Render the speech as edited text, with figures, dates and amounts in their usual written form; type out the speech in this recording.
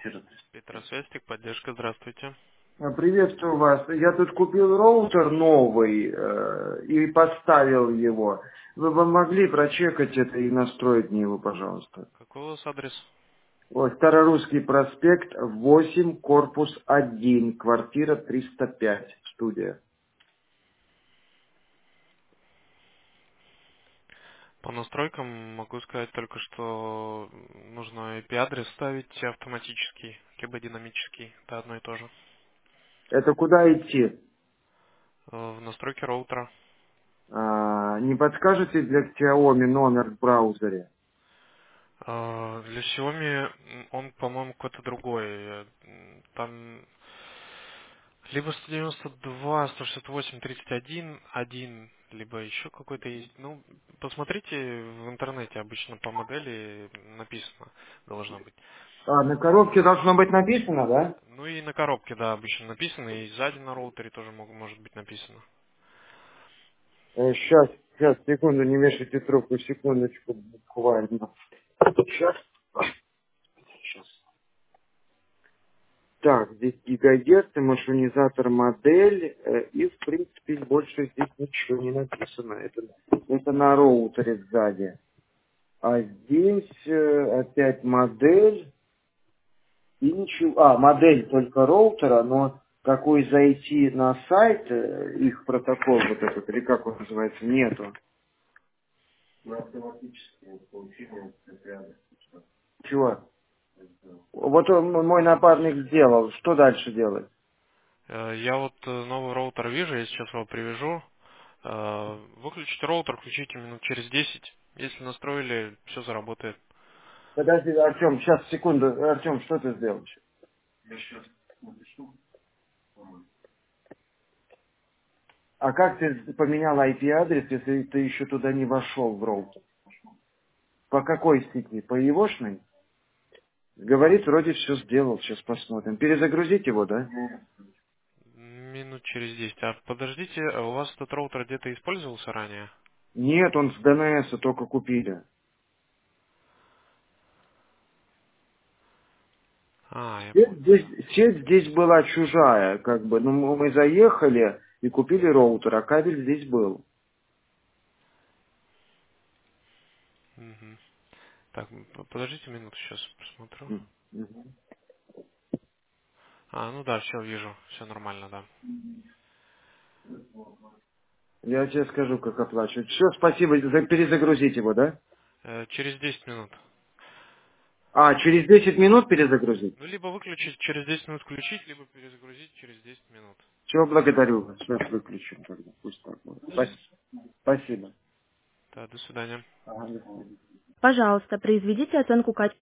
Петросвязь, поддержка, здравствуйте. Приветствую вас. Я тут купил роутер новый и поставил его. Вы бы могли прочекать это и настроить мне его, пожалуйста. Какой у вас адрес? Вот, Старорусский проспект, 8, корпус 1, квартира 305, студия. По настройкам могу сказать только, что нужно IP-адрес ставить автоматический, либо динамический. Это одно и то же. Это куда идти? В настройке роутера. Не подскажете для Xiaomi номер в браузере? Для Xiaomi он, по-моему, какой-то другой. Там либо 192, 168, 31, 1, либо еще какой-то есть. Ну, посмотрите в интернете, обычно по модели написано, должно быть. На коробке должно быть написано, да? Ну и на коробке, да, обычно написано, и сзади на роутере тоже может быть написано. Сейчас, секунду, не вешайте трубку, секундочку, буквально. Сейчас. Так, здесь гигагерц, маршрутизатор модель, и в принципе больше здесь ничего не написано. Это на роутере сзади. А здесь опять модель и ничего. Модель только роутера, но какой зайти на сайт, их протокол вот этот, или как он называется, нету. Чего? Вот мой напарник сделал. Что дальше делать? Я вот новый роутер вижу, я сейчас его привяжу. Выключите роутер, включите минут через 10. Если настроили, все заработает. Подожди, Артем, сейчас, секунду. Артем, что ты сделал? А как ты поменял IP-адрес, если ты еще туда не вошел в роутер? По какой сети? По егошной? Говорит, вроде все сделал. Сейчас посмотрим. Перезагрузить его, да? Минут через 10. А подождите, а у вас этот роутер где-то использовался ранее? Нет, он с DNS только купили. Я Сеть понял. здесь, сеть здесь была чужая, как бы. Ну, мы заехали и купили роутер, а кабель здесь был. Мгм. Так, подождите минуту, сейчас посмотрю. Мгм. Ну да, все вижу, все нормально, да. Я тебе скажу, как оплачивать. Все, спасибо. Перезагрузить его, да? Через 10 минут. Через 10 минут перезагрузить? Ну, либо выключить, через 10 минут включить, либо перезагрузить через 10 минут. Все, благодарю вас. Сейчас выключим тогда. Пусть так будет. Спасибо. Да, до свидания. Ага, до свидания. Пожалуйста, произведите оценку качества.